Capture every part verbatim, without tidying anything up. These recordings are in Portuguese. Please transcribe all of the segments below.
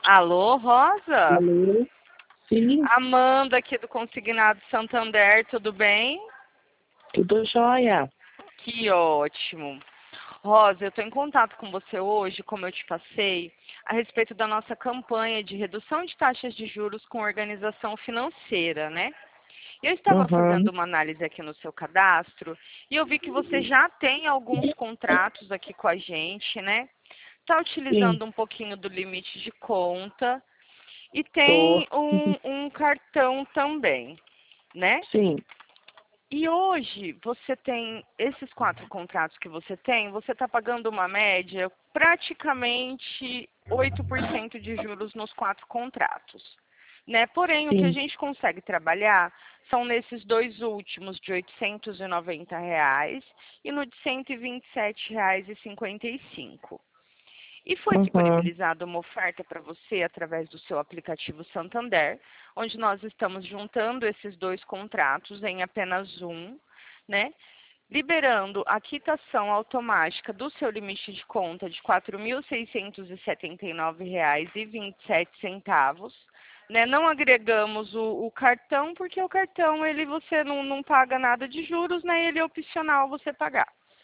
Alô, Rosa? Alô? Sim, Amanda aqui do Consignado Santander, tudo bem? tudo jóia. Que ótimo. Rosa, eu estou em contato com você hoje, como eu te passei, a respeito da nossa campanha de redução de taxas de juros com organização financeira, né? Eu estava fazendo Uhum, uma análise aqui no seu cadastro e eu vi que você já tem alguns contratos aqui com a gente, né? Está sim, utilizando um pouquinho do limite de conta e tô. tem um, um cartão também, né? Sim, E hoje você tem esses quatro contratos que você tem, você está pagando uma média praticamente oito por cento de juros nos quatro contratos. Né? Porém, o que a sim. gente consegue trabalhar são nesses dois últimos de oitocentos e noventa reais e no de cento e vinte e sete reais e cinquenta e cinco. E foi Uhum, disponibilizada uma oferta para você através do seu aplicativo Santander, onde nós estamos juntando esses dois contratos em apenas um, né? Liberando a quitação automática do seu limite de conta de quatro mil seiscentos e setenta e nove reais e vinte e sete centavos. Né? Não agregamos o, o cartão, porque o cartão ele você não, não paga nada de juros, né? Ele é opcional você pagar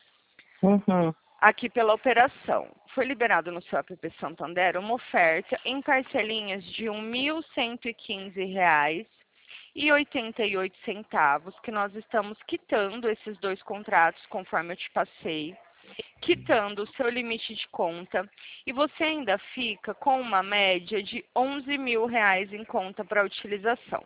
uhum, aqui pela operação. Foi liberado no seu app Santander uma oferta em parcelinhas de um mil cento e quinze reais e oitenta e oito centavos, que nós estamos quitando esses dois contratos conforme eu te passei, quitando o seu limite de conta, e você ainda fica com uma média de onze mil reais em conta para utilização.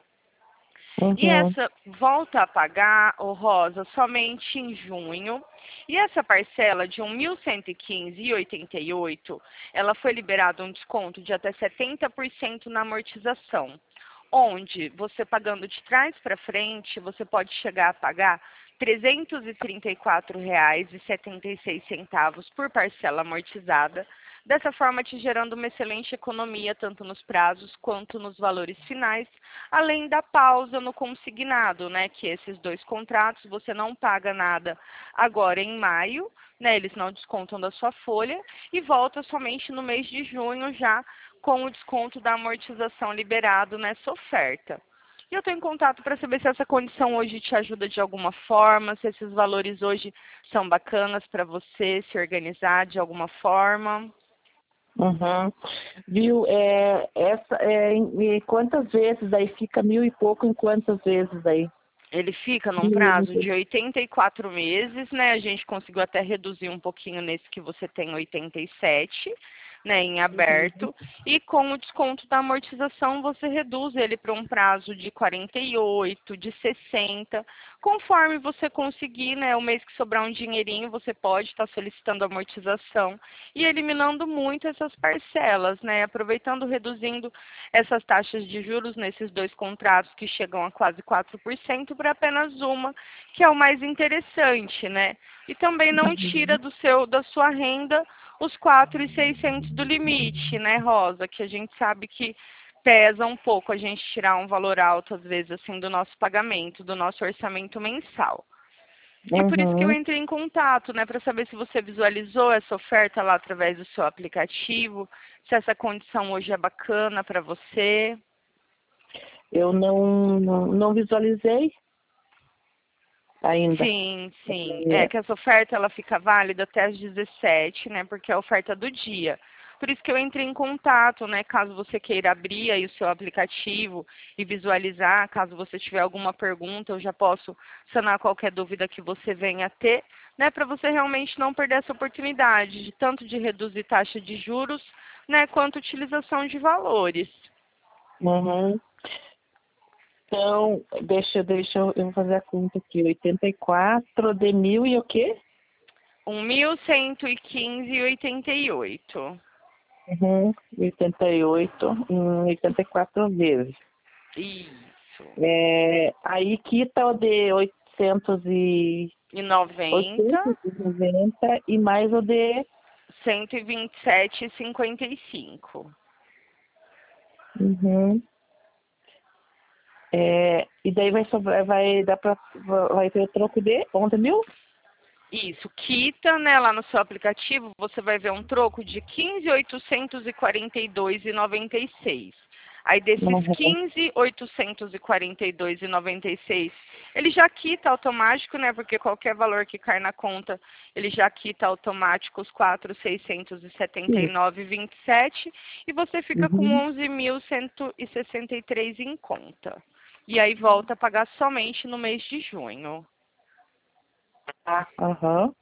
E uhum, essa volta a pagar, ô Rosa, somente em junho. E essa parcela de mil cento e quinze reais e oitenta e oito centavos, ela foi liberada um desconto de até setenta por cento na amortização, onde você pagando de trás para frente, você pode chegar a pagar trezentos e trinta e quatro reais e setenta e seis centavos por parcela amortizada, dessa forma te gerando uma excelente economia tanto nos prazos quanto nos valores finais, além da pausa no consignado, né, que esses dois contratos você não paga nada agora em maio, né, eles não descontam da sua folha e volta somente no mês de junho já com o desconto da amortização liberado nessa oferta. E eu estou em contato para saber se essa condição hoje te ajuda de alguma forma, se esses valores hoje são bacanas para você se organizar de alguma forma. uhum. Viu, é, essa, é, em- e quantas vezes aí fica mil e pouco em quantas vezes aí? Ele fica num Mil, prazo de oitenta e quatro meses, né? A gente conseguiu até reduzir um pouquinho nesse que você tem oitenta e sete, né, em aberto. E com o desconto da amortização, você reduz ele para um prazo de quarenta e oito, de sessenta. Conforme você conseguir, né, o mês que sobrar um dinheirinho, você pode estar solicitando amortização e eliminando muito essas parcelas, né? Aproveitando, reduzindo essas taxas de juros nesses dois contratos que chegam a quase quatro por cento para apenas uma, que é o mais interessante, né? E também não tira do seu, da sua renda os quatro mil e seiscentos do limite, né, Rosa? Que a gente sabe que pesa um pouco a gente tirar um valor alto, às vezes, assim, do nosso pagamento, do nosso orçamento mensal. E por isso que eu uhum. entrei em contato, né, para saber se você visualizou essa oferta lá através do seu aplicativo, se essa condição hoje é bacana para você. Eu não, não, não visualizei ainda. Sim, sim. É É, que essa oferta ela fica válida até às dezessete, né? Porque é a oferta do dia. Por isso que eu entrei em contato, né? Caso você queira abrir aí o seu aplicativo e visualizar, caso você tiver alguma pergunta, eu já posso sanar qualquer dúvida que você venha a ter, né? Para você realmente não perder essa oportunidade de tanto de reduzir taxa de juros, né? Quanto utilização de valores. uhum. Então, deixa, deixa eu eu vou fazer a conta aqui. Oitenta e quatro de mil e o quê? Um mil cento e quinze e oitenta e oito. Uhum. oitenta e oito em oitenta e quatro vezes. Isso. É, aí quita o de oitocentos e E noventa, oitocentos e noventa e mais o de. cento e vinte e sete e cinquenta e cinco. Uhum. É, e daí vai sobrar, vai dar pra, vai ter o troco de onze mil? Isso, quita, né, lá no seu aplicativo, você vai ver um troco de quinze mil oitocentos e quarenta e dois reais e noventa e seis. Aí desses Uhum. quinze mil oitocentos e quarenta e dois reais e noventa e seis, ele já quita automático, né, porque qualquer valor que cai na conta, ele já quita automático os quatro mil seiscentos e setenta e nove reais e vinte e sete centavos e você fica com Uhum. onze mil cento e sessenta e três reais em conta. E aí volta a pagar somente no mês de junho. Ah, aham.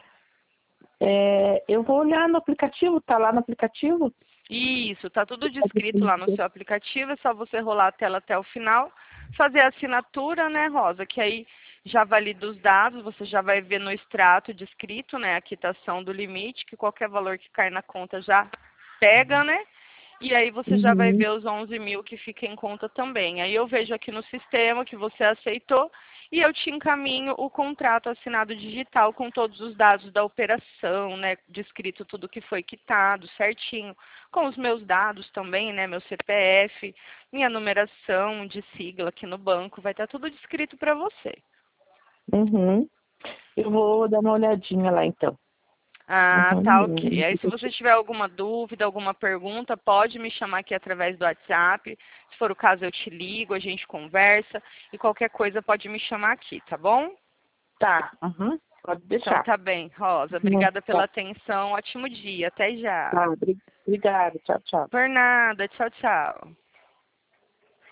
É, eu vou olhar no aplicativo, tá lá no aplicativo? Isso, tá tudo descrito lá no seu aplicativo, é só você rolar a tela até o final, fazer a assinatura, né, Rosa, que aí já valida os dados, você já vai ver no extrato descrito, né, a quitação do limite, que qualquer valor que cai na conta já pega, né? E aí você já vai Uhum. ver os onze mil que fica em conta também. Aí eu vejo aqui no sistema que você aceitou e eu te encaminho o contrato assinado digital com todos os dados da operação, né? Descrito tudo que foi quitado certinho, com os meus dados também, né? Meu C P F, minha numeração de sigla aqui no banco, vai estar tudo descrito para você. Uhum. Eu vou dar uma olhadinha lá então. Ah, tá ok. Uhum. Aí se você tiver alguma dúvida, alguma pergunta, pode me chamar aqui através do WhatsApp. Se for o caso, eu te ligo, a gente conversa. E qualquer coisa pode me chamar aqui, tá bom? Tá. Uhum. Pode Então deixar. tá bem, Rosa. Uhum. Obrigada pela Tá. atenção. Ótimo dia. Até já. Tá. Obrigada. Tchau, tchau. Por nada. Tchau, tchau.